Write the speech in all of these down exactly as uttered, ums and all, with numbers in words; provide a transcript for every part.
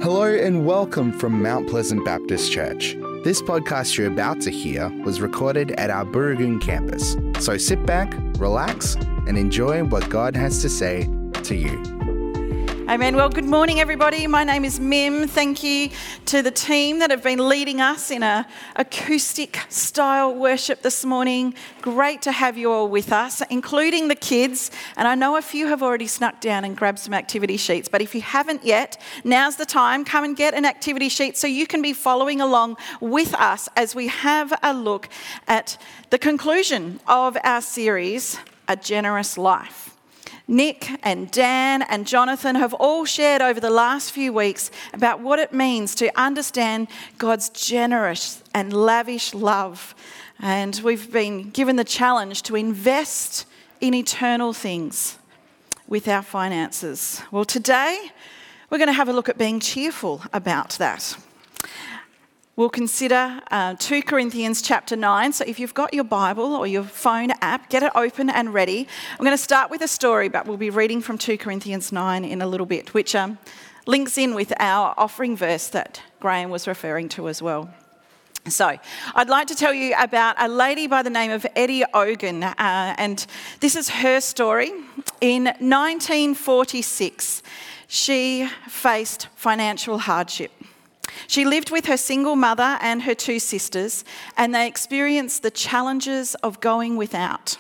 Hello and welcome from Mount Pleasant Baptist Church. This podcast you're about to hear was recorded at our Booragoon campus. So sit back, relax, and enjoy what God has to say to you. Amen. Well, good morning, everybody. My name is Mim. Thank you to the team that have been leading us in a acoustic style worship this morning. Great to have you all with us, including the kids. And I know a few have already snuck down and grabbed some activity sheets, but if you haven't yet, now's the time. Come and get an activity sheet so you can be following along with us as we have a look at the conclusion of our series, A Generous Life. Nick and Dan and Jonathan have all shared over the last few weeks about what it means to understand God's generous and lavish love. And we've been given the challenge to invest in eternal things with our finances. Well, today we're going to have a look at being cheerful about that. We'll consider uh, two Corinthians chapter nine. So if you've got your Bible or your phone app, get it open and ready. I'm going to start with a story, but we'll be reading from two Corinthians nine in a little bit, which um, links in with our offering verse that Graham was referring to as well. So I'd like to tell you about a lady by the name of Eddie Ogan, uh, and this is her story. In nineteen forty-six, she faced financial hardship. She lived with her single mother and her two sisters, and they experienced the challenges of going without.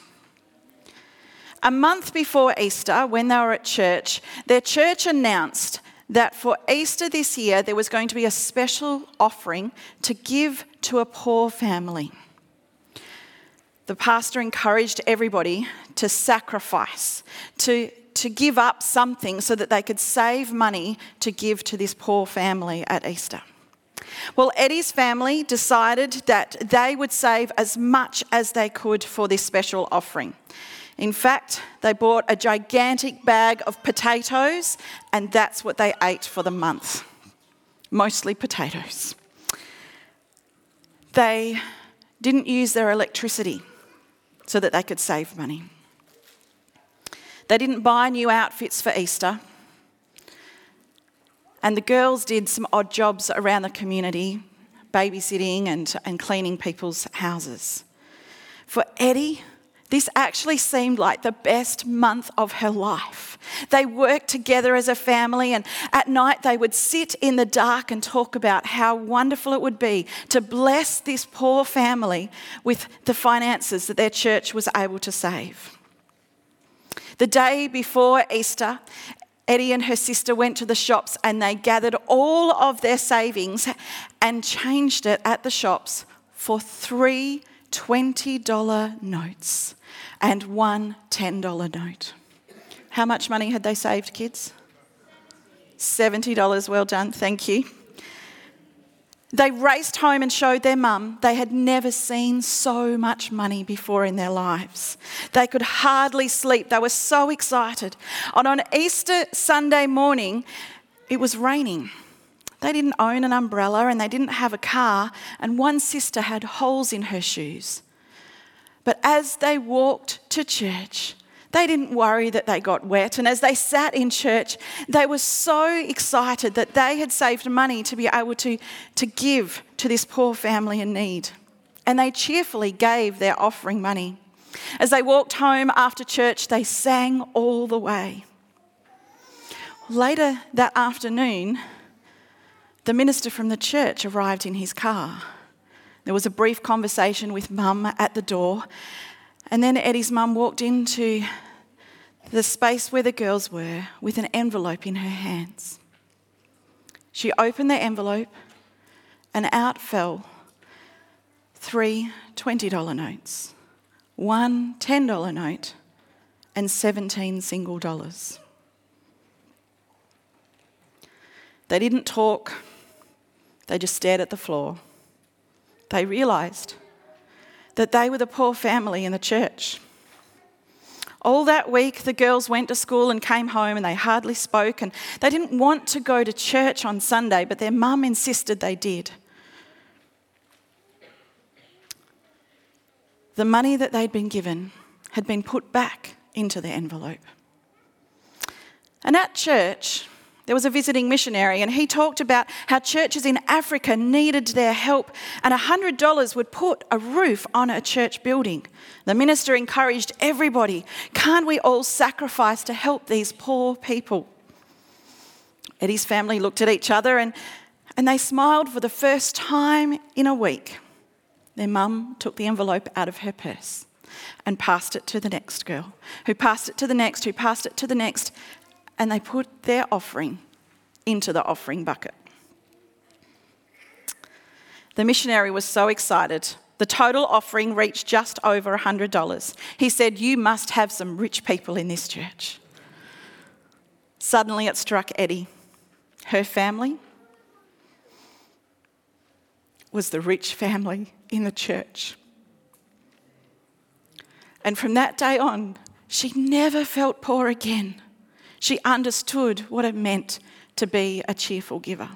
A month before Easter, when they were at church, their church announced that for Easter this year, there was going to be a special offering to give to a poor family. The pastor encouraged everybody to sacrifice, to to give up something so that they could save money to give to this poor family at Easter. Well, Eddie's family decided that they would save as much as they could for this special offering. In fact, they bought a gigantic bag of potatoes, and that's what they ate for the month. Mostly potatoes. They didn't use their electricity so that they could save money. They didn't buy new outfits for Easter. And the girls did some odd jobs around the community, babysitting and, and cleaning people's houses. For Eddie, this actually seemed like the best month of her life. They worked together as a family, and at night they would sit in the dark and talk about how wonderful it would be to bless this poor family with the finances that their church was able to save. The day before Easter, Eddie and her sister went to the shops and they gathered all of their savings and changed it at the shops for three twenty dollar notes and one ten dollar note. How much money had they saved, kids? seventy dollars. Well done, thank you. They raced home and showed their mum they had never seen so much money before in their lives. They could hardly sleep. They were so excited. And on Easter Sunday morning, it was raining. They didn't own an umbrella and they didn't have a car, and one sister had holes in her shoes. But as they walked to church, they didn't worry that they got wet. And as they sat in church, they were so excited that they had saved money to be able to, to give to this poor family in need. And they cheerfully gave their offering money. As they walked home after church, they sang all the way. Later that afternoon, the minister from the church arrived in his car. There was a brief conversation with Mum at the door. And then Eddie's mum walked into the space where the girls were with an envelope in her hands. She opened the envelope and out fell three twenty dollar notes, one ten dollar note, and seventeen single dollars. They didn't talk. They just stared at the floor. They realised that they were the poor family in the church. All that week, the girls went to school and came home and they hardly spoke, and they didn't want to go to church on Sunday, but their mum insisted they did. The money that they'd been given had been put back into the envelope. And at church, there was a visiting missionary, and he talked about how churches in Africa needed their help, and one hundred dollars would put a roof on a church building. The minister encouraged everybody, can't we all sacrifice to help these poor people? Eddie's family looked at each other and, and they smiled for the first time in a week. Their mum took the envelope out of her purse and passed it to the next girl, who passed it to the next, who passed it to the next, and they put their offering into the offering bucket. The missionary was so excited. The total offering reached just over one hundred dollars. He said, "You must have some rich people in this church." Suddenly it struck Eddie. Her family was the rich family in the church. And from that day on, she never felt poor again. She understood what it meant to be a cheerful giver.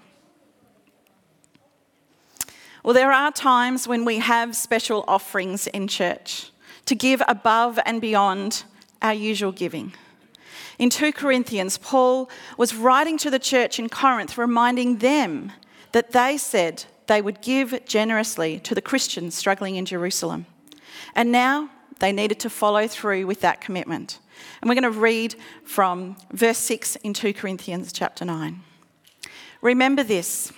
Well, there are times when we have special offerings in church to give above and beyond our usual giving. In two Corinthians, Paul was writing to the church in Corinth, reminding them that they said they would give generously to the Christians struggling in Jerusalem. And now they needed to follow through with that commitment. And we're going to read from verse six in two Corinthians chapter nine. Remember this.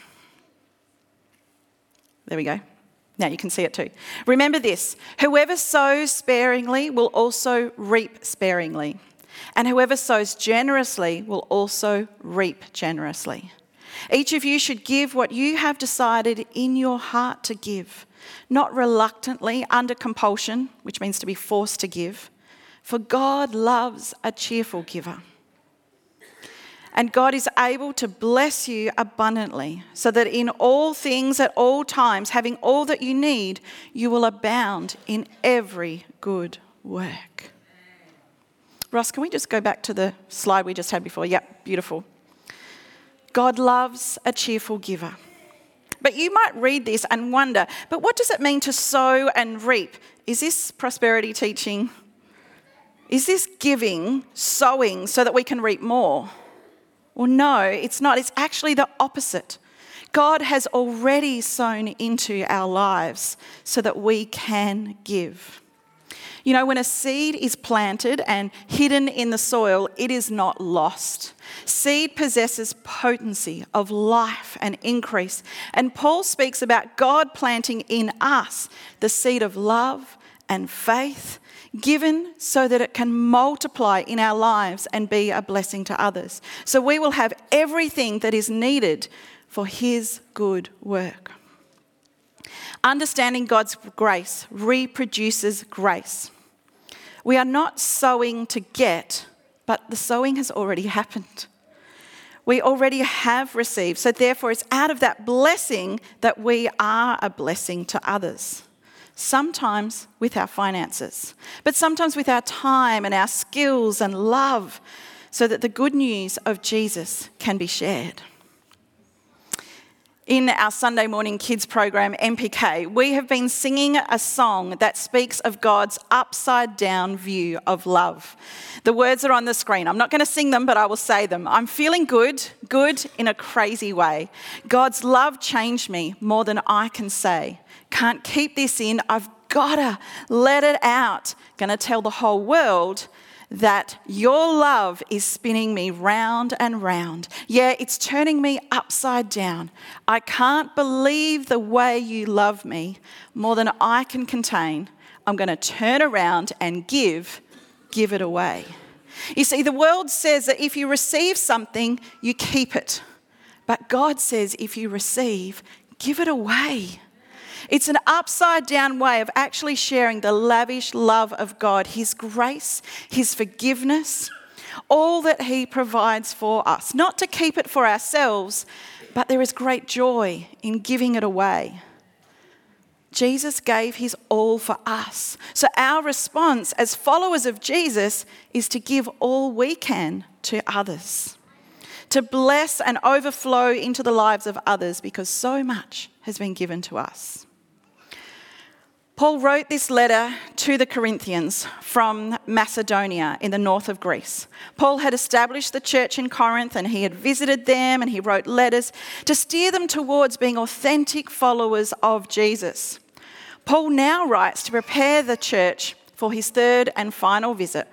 There we go. Now you can see it too. Remember this. Whoever sows sparingly will also reap sparingly. And whoever sows generously will also reap generously. Each of you should give what you have decided in your heart to give, not reluctantly under compulsion, which means to be forced to give, for God loves a cheerful giver. And God is able to bless you abundantly, so that in all things at all times, having all that you need, you will abound in every good work. Ross, can we just go back to the slide we just had before? Yep, beautiful. God loves a cheerful giver. But you might read this and wonder, but what does it mean to sow and reap? Is this prosperity teaching? Is this giving, sowing, so that we can reap more? Well, no, it's not. It's actually the opposite. God has already sown into our lives so that we can give. You know, when a seed is planted and hidden in the soil, it is not lost. Seed possesses potency of life and increase. And Paul speaks about God planting in us the seed of love and faith, given so that it can multiply in our lives and be a blessing to others. So we will have everything that is needed for his good work. Understanding God's grace reproduces grace. We are not sowing to get, but the sowing has already happened. We already have received. So therefore, it's out of that blessing that we are a blessing to others. Sometimes with our finances, but sometimes with our time and our skills and love, so that the good news of Jesus can be shared. In our Sunday morning kids program, M P K, we have been singing a song that speaks of God's upside down view of love. The words are on the screen. I'm not going to sing them, but I will say them. I'm feeling good, good in a crazy way. God's love changed me more than I can say. Can't keep this in. I've got to let it out. Going to tell the whole world that your love is spinning me round and round. Yeah, it's turning me upside down. I can't believe the way you love me more than I can contain. I'm going to turn around and give, give it away. You see, the world says that if you receive something, you keep it. But God says if you receive, give it away. It's an upside down way of actually sharing the lavish love of God, his grace, his forgiveness, all that he provides for us. Not to keep it for ourselves, but there is great joy in giving it away. Jesus gave his all for us. So our response as followers of Jesus is to give all we can to others, to bless and overflow into the lives of others, because so much has been given to us. Paul wrote this letter to the Corinthians from Macedonia in the north of Greece. Paul had established the church in Corinth and he had visited them and he wrote letters to steer them towards being authentic followers of Jesus. Paul now writes to prepare the church for his third and final visit.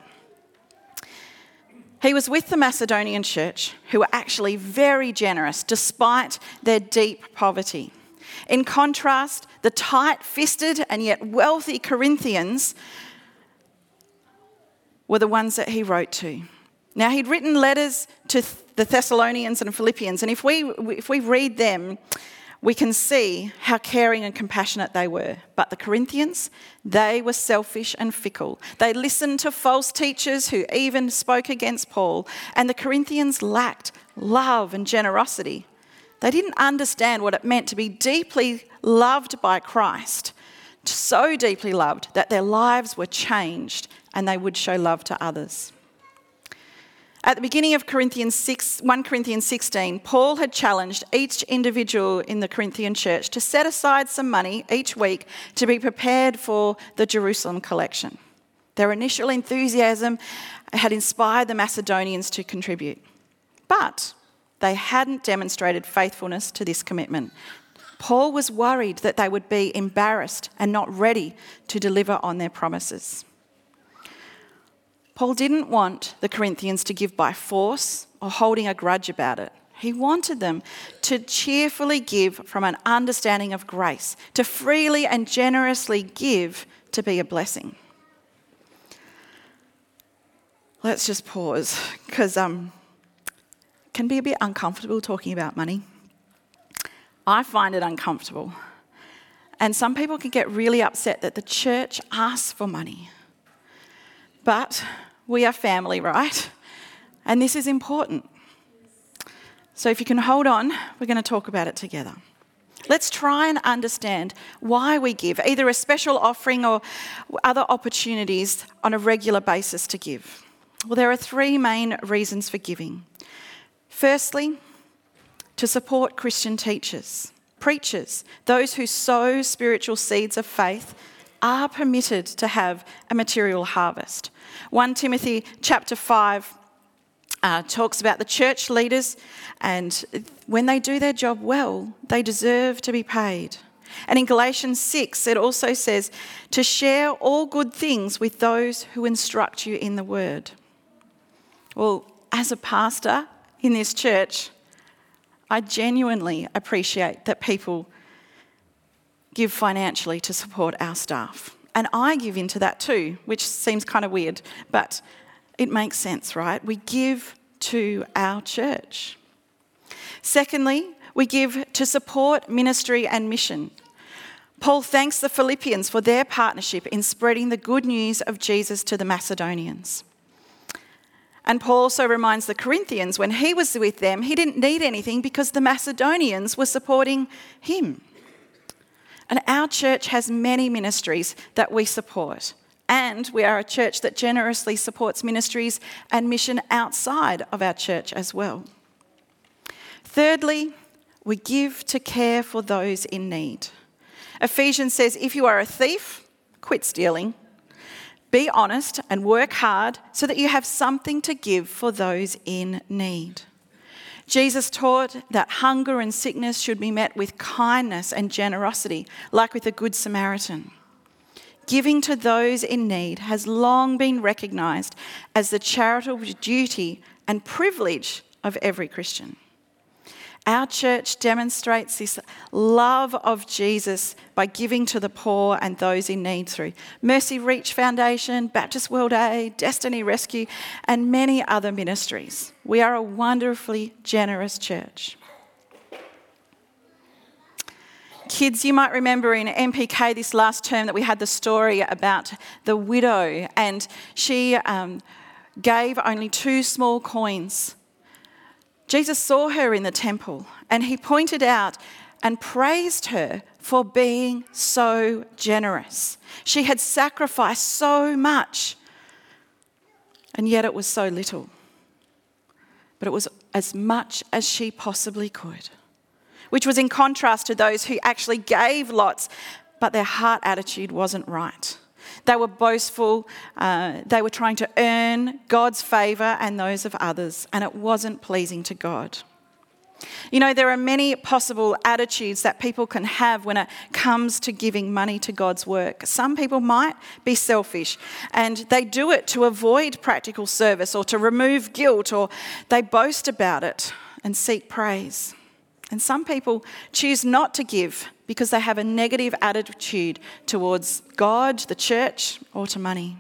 He was with the Macedonian church, who were actually very generous despite their deep poverty. In contrast, the tight-fisted and yet wealthy Corinthians were the ones that he wrote to. Now, he'd written letters to the Thessalonians and Philippians, and if we if we read them, we can see how caring and compassionate they were. But the Corinthians, they were selfish and fickle. They listened to false teachers who even spoke against Paul, and the Corinthians lacked love and generosity. They didn't understand what it meant to be deeply loved by Christ, so deeply loved that their lives were changed and they would show love to others. At the beginning of Corinthians six, First Corinthians sixteen, Paul had challenged each individual in the Corinthian church to set aside some money each week to be prepared for the Jerusalem collection. Their initial enthusiasm had inspired the Macedonians to contribute, but they hadn't demonstrated faithfulness to this commitment. Paul was worried that they would be embarrassed and not ready to deliver on their promises. Paul didn't want the Corinthians to give by force or holding a grudge about it. He wanted them to cheerfully give from an understanding of grace, to freely and generously give to be a blessing. Let's just pause, because um, it can be a bit uncomfortable talking about money. I find it uncomfortable. And some people can get really upset that the church asks for money. But we are family, right? And this is important. So if you can hold on, we're going to talk about it together. Let's try and understand why we give, either a special offering or other opportunities on a regular basis to give. Well, there are three main reasons for giving. Firstly, to support Christian teachers, preachers, those who sow spiritual seeds of faith are permitted to have a material harvest. First Timothy chapter five uh, talks about the church leaders, and when they do their job well, they deserve to be paid. And in Galatians six, it also says to share all good things with those who instruct you in the word. Well, as a pastor in this church, I genuinely appreciate that people give financially to support our staff. And I give into that too, which seems kind of weird, but it makes sense, right? We give to our church. Secondly, we give to support ministry and mission. Paul thanks the Philippians for their partnership in spreading the good news of Jesus to the Macedonians. And Paul also reminds the Corinthians when he was with them, he didn't need anything because the Macedonians were supporting him. And our church has many ministries that we support. And we are a church that generously supports ministries and mission outside of our church as well. Thirdly, we give to care for those in need. Ephesians says, if you are a thief, quit stealing. Be honest and work hard so that you have something to give for those in need. Jesus taught that hunger and sickness should be met with kindness and generosity, like with the Good Samaritan. Giving to those in need has long been recognised as the charitable duty and privilege of every Christian. Our church demonstrates this love of Jesus by giving to the poor and those in need through Mercy Reach Foundation, Baptist World Aid, Destiny Rescue, and many other ministries. We are a wonderfully generous church. Kids, you might remember in M P K this last term that we had the story about the widow, and she um, gave only two small coins. Jesus saw her in the temple and he pointed out and praised her for being so generous. She had sacrificed so much and yet it was so little. But it was as much as she possibly could, which was in contrast to those who actually gave lots but their heart attitude wasn't right. They were boastful, uh, they were trying to earn God's favour and those of others, and it wasn't pleasing to God. You know, there are many possible attitudes that people can have when it comes to giving money to God's work. Some people might be selfish and they do it to avoid practical service or to remove guilt, or they boast about it and seek praise. And some people choose not to give because they have a negative attitude towards God, the church, or to money.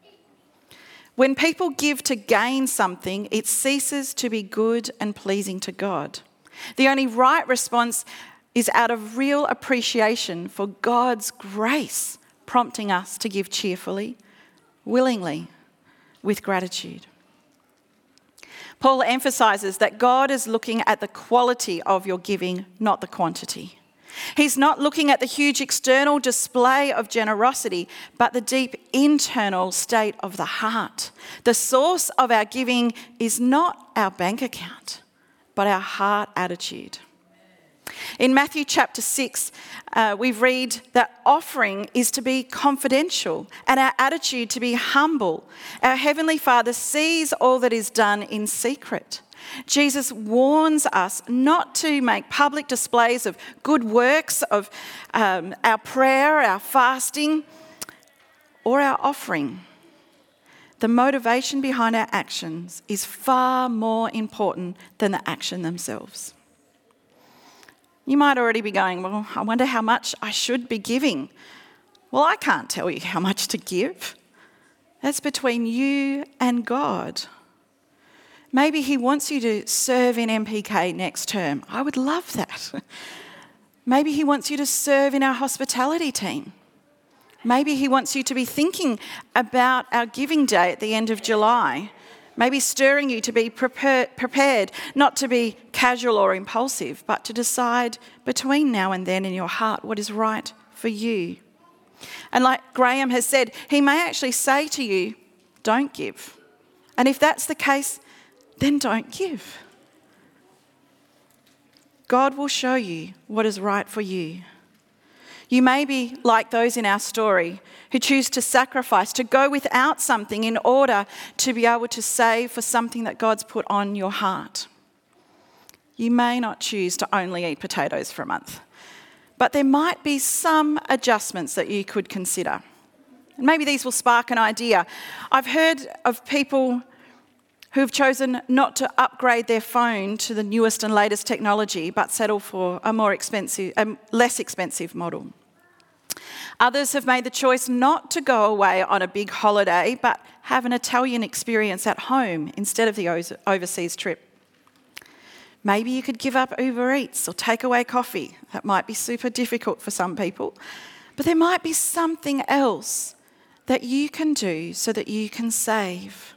When people give to gain something, it ceases to be good and pleasing to God. The only right response is out of real appreciation for God's grace, prompting us to give cheerfully, willingly, with gratitude. Paul emphasises that God is looking at the quality of your giving, not the quantity. He's not looking at the huge external display of generosity, but the deep internal state of the heart. The source of our giving is not our bank account, but our heart attitude. In Matthew chapter six, uh, we read that offering is to be confidential and our attitude to be humble. Our Heavenly Father sees all that is done in secret. Jesus warns us not to make public displays of good works, of um, our prayer, our fasting, or our offering. The motivation behind our actions is far more important than the action themselves. You might already be going, well, I wonder how much I should be giving. Well, I can't tell you how much to give. That's between you and God. Maybe he wants you to serve in M P K next term. I would love that. Maybe he wants you to serve in our hospitality team. Maybe he wants you to be thinking about our giving day at the end of July. Maybe stirring you to be prepared, prepared, not to be casual or impulsive, but to decide between now and then in your heart what is right for you. And like Graham has said, he may actually say to you, don't give. And if that's the case, then don't give. God will show you what is right for you. You may be like those in our story who choose to sacrifice, to go without something in order to be able to save for something that God's put on your heart. You may not choose to only eat potatoes for a month, but there might be some adjustments that you could consider. And maybe these will spark an idea. I've heard of people who've chosen not to upgrade their phone to the newest and latest technology, but settle for a more expensive, a less expensive model. Others have made the choice not to go away on a big holiday, but have an Italian experience at home instead of the overseas trip. Maybe you could give up Uber Eats or takeaway coffee. That might be super difficult for some people, but there might be something else that you can do so that you can save.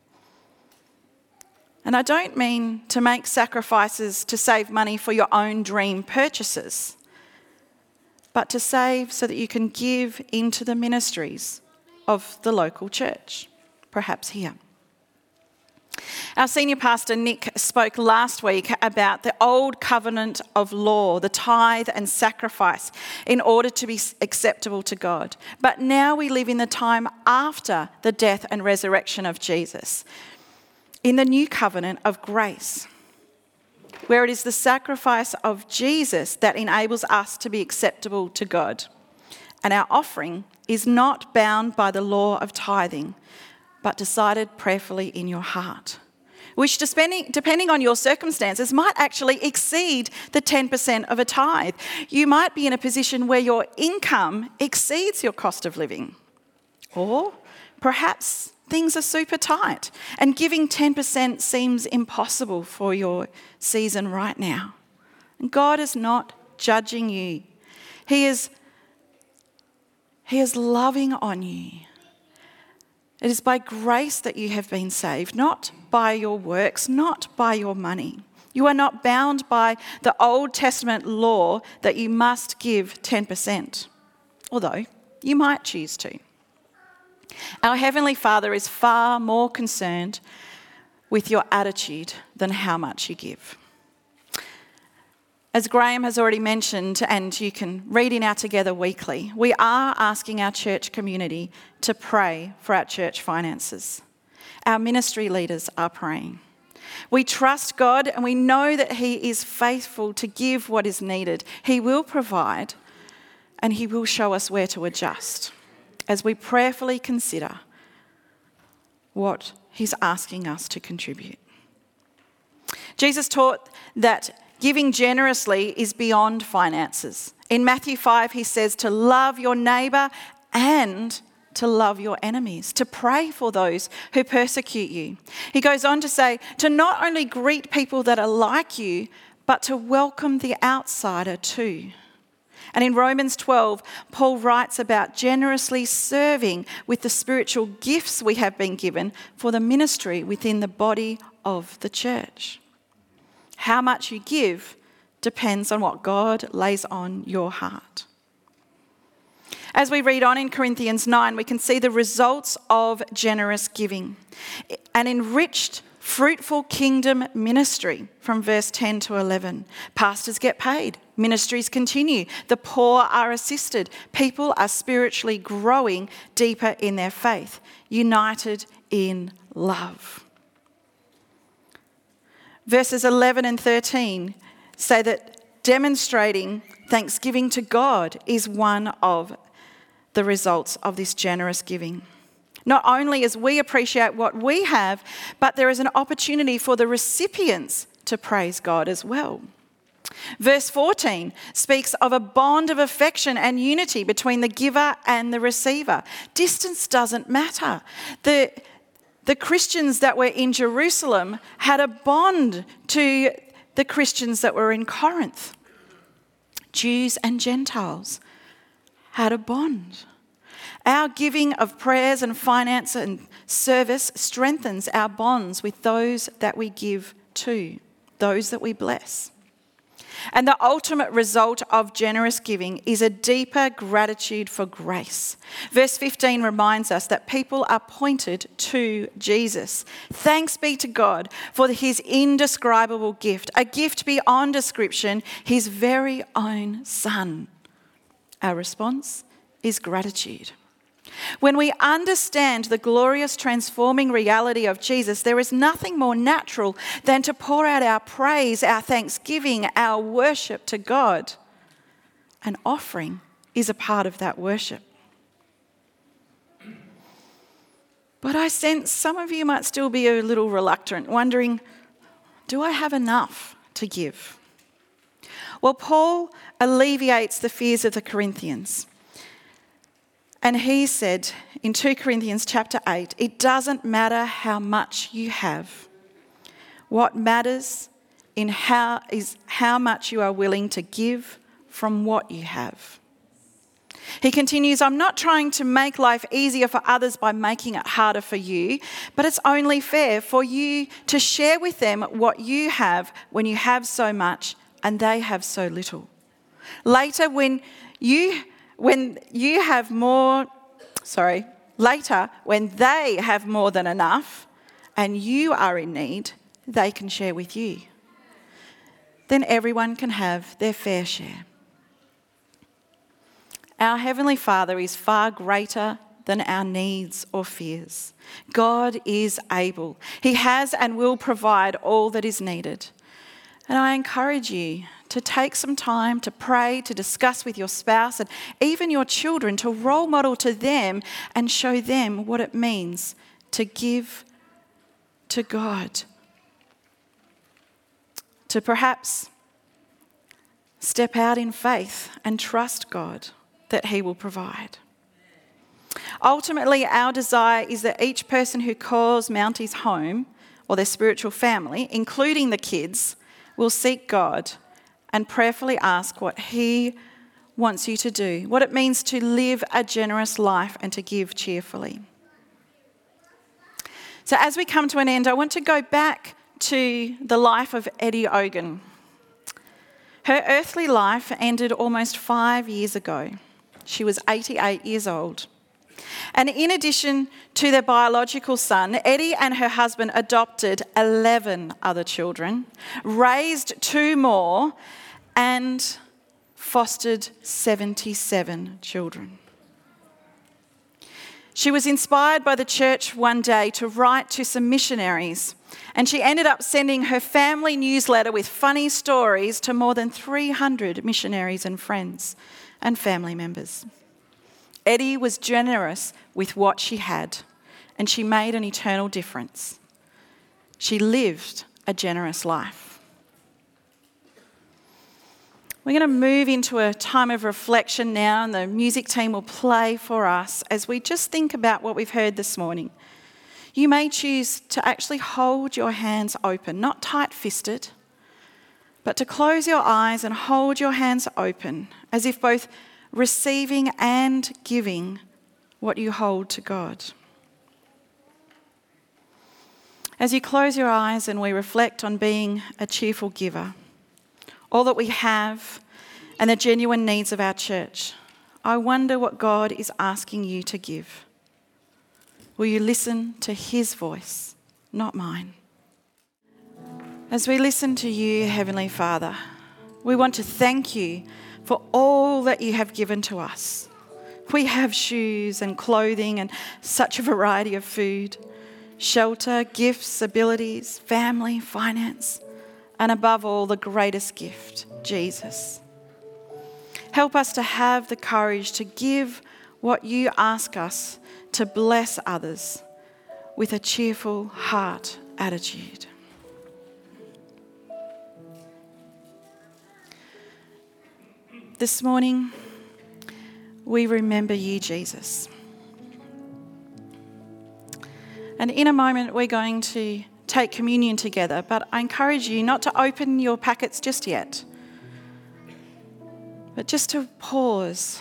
And I don't mean to make sacrifices to save money for your own dream purchases, but to save so that you can give into the ministries of the local church, perhaps here. Our senior pastor, Nick, spoke last week about the old covenant of law, the tithe and sacrifice, in order to be acceptable to God. But now we live in the time after the death and resurrection of Jesus, in the new covenant of grace, where it is the sacrifice of Jesus that enables us to be acceptable to God. And our offering is not bound by the law of tithing, but decided prayerfully in your heart, which depending, depending on your circumstances might actually exceed the ten percent of a tithe. You might be in a position where your income exceeds your cost of living. Or perhaps things are super tight and giving ten percent seems impossible for your season right now. And God is not judging you. He is, he is loving on you. It is by grace that you have been saved, not by your works, not by your money. You are not bound by the Old Testament law that you must give ten percent, although you might choose to. Our Heavenly Father is far more concerned with your attitude than how much you give. As Graham has already mentioned, and you can read in our Together Weekly, we are asking our church community to pray for our church finances. Our ministry leaders are praying. We trust God and we know that He is faithful to give what is needed. He will provide and He will show us where to adjust as we prayerfully consider what He's asking us to contribute. Jesus taught that giving generously is beyond finances. In Matthew five, He says to love your neighbour and to love your enemies, to pray for those who persecute you. He goes on to say to not only greet people that are like you, but to welcome the outsider too. And in Romans twelve, Paul writes about generously serving with the spiritual gifts we have been given for the ministry within the body of the church. How much you give depends on what God lays on your heart. As we read on in Corinthians nine, we can see the results of generous giving. An enriched, fruitful kingdom ministry from verse ten to eleven. Pastors get paid. Ministries continue. The poor are assisted. People are spiritually growing deeper in their faith, united in love. Verses eleven and thirteen say that demonstrating thanksgiving to God is one of the results of this generous giving. Not only as we appreciate what we have, but there is an opportunity for the recipients to praise God as well. Verse fourteen speaks of a bond of affection and unity between the giver and the receiver. Distance doesn't matter. The, the Christians that were in Jerusalem had a bond to the Christians that were in Corinth. Jews and Gentiles had a bond. Our giving of prayers and finance and service strengthens our bonds with those that we give to, those that we bless. And the ultimate result of generous giving is a deeper gratitude for grace. Verse fifteen reminds us that people are pointed to Jesus. Thanks be to God for His indescribable gift, a gift beyond description, His very own Son. Our response is gratitude. When we understand the glorious transforming reality of Jesus, there is nothing more natural than to pour out our praise, our thanksgiving, our worship to God. An offering is a part of that worship. But I sense some of you might still be a little reluctant, wondering, do I have enough to give? Well, Paul alleviates the fears of the Corinthians. And he said in two Corinthians chapter eight, it doesn't matter how much you have. What matters in how is how much you are willing to give from what you have. He continues, I'm not trying to make life easier for others by making it harder for you, but it's only fair for you to share with them what you have when you have so much and they have so little. Later, when you When you have more, sorry, later, when they have more than enough and you are in need, they can share with you. Then everyone can have their fair share. Our Heavenly Father is far greater than our needs or fears. God is able. He has and will provide all that is needed. And I encourage you to take some time to pray, to discuss with your spouse and even your children, to role model to them and show them what it means to give to God. To perhaps step out in faith and trust God that He will provide. Ultimately, our desire is that each person who calls Mounties home or their spiritual family, including the kids, will seek God and prayerfully ask what He wants you to do, what it means to live a generous life and to give cheerfully. So as we come to an end, I want to go back to the life of Eddie Ogan. Her earthly life ended almost five years ago. She was eighty-eight years old. And in addition to their biological son, Eddie and her husband adopted eleven other children, raised two more, and fostered seventy-seven children. She was inspired by the church one day to write to some missionaries, and she ended up sending her family newsletter with funny stories to more than three hundred missionaries and friends and family members. Eddie was generous with what she had, and she made an eternal difference. She lived a generous life. We're going to move into a time of reflection now, and the music team will play for us as we just think about what we've heard this morning. You may choose to actually hold your hands open, not tight-fisted, but to close your eyes and hold your hands open, as if both receiving and giving what you hold to God. As you close your eyes and we reflect on being a cheerful giver, all that we have, and the genuine needs of our church, I wonder what God is asking you to give. Will you listen to his voice, not mine? As we listen to you, Heavenly Father, we want to thank you for all that you have given to us. We have shoes and clothing and such a variety of food, shelter, gifts, abilities, family, finance, and above all, the greatest gift, Jesus. Help us to have the courage to give what you ask us, to bless others with a cheerful heart attitude. This morning, we remember you, Jesus. And in a moment, we're going to take communion together, but I encourage you not to open your packets just yet, but just to pause.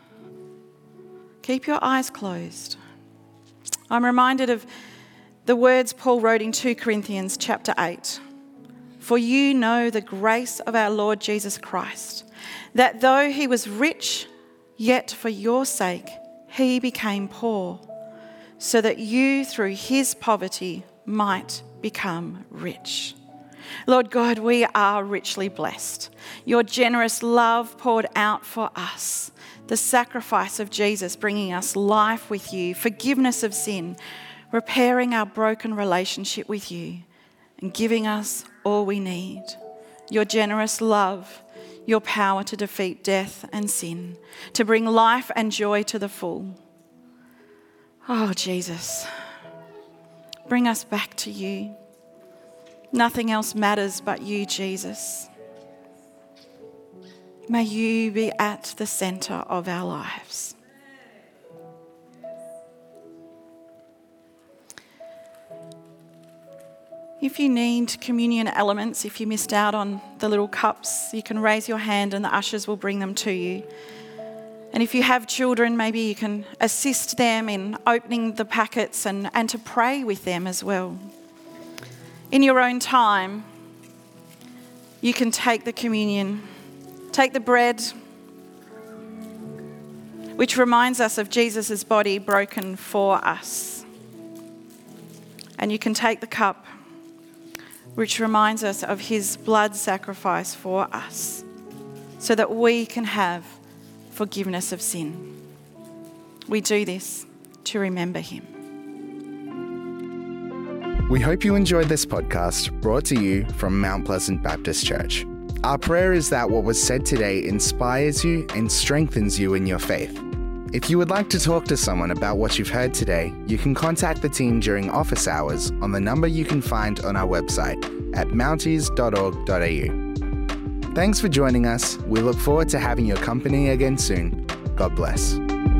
Keep your eyes closed. I'm reminded of the words Paul wrote in Second Corinthians chapter eight. For you know the grace of our Lord Jesus Christ, that though he was rich, yet for your sake he became poor, so that you through his poverty might become rich. Lord God, we are richly blessed. Your generous love poured out for us, the sacrifice of Jesus bringing us life with you, forgiveness of sin, repairing our broken relationship with you, and giving us all we need. Your generous love, your power to defeat death and sin, to bring life and joy to the full. Oh, Jesus, bring us back to you. Nothing else matters but you, Jesus. May you be at the centre of our lives. If you need communion elements, if you missed out on the little cups, you can raise your hand and the ushers will bring them to you. And if you have children, maybe you can assist them in opening the packets and, and to pray with them as well. In your own time, you can take the communion, take the bread, which reminds us of Jesus' body broken for us. And you can take the cup, which reminds us of his blood sacrifice for us, so that we can have forgiveness of sin. We do this to remember him. We hope you enjoyed this podcast brought to you from Mount Pleasant Baptist Church. Our prayer is that what was said today inspires you and strengthens you in your faith. If you would like to talk to someone about what you've heard today, you can contact the team during office hours on the number you can find on our website at mounties dot org dot a u. Thanks for joining us. We look forward to having your company again soon. God bless.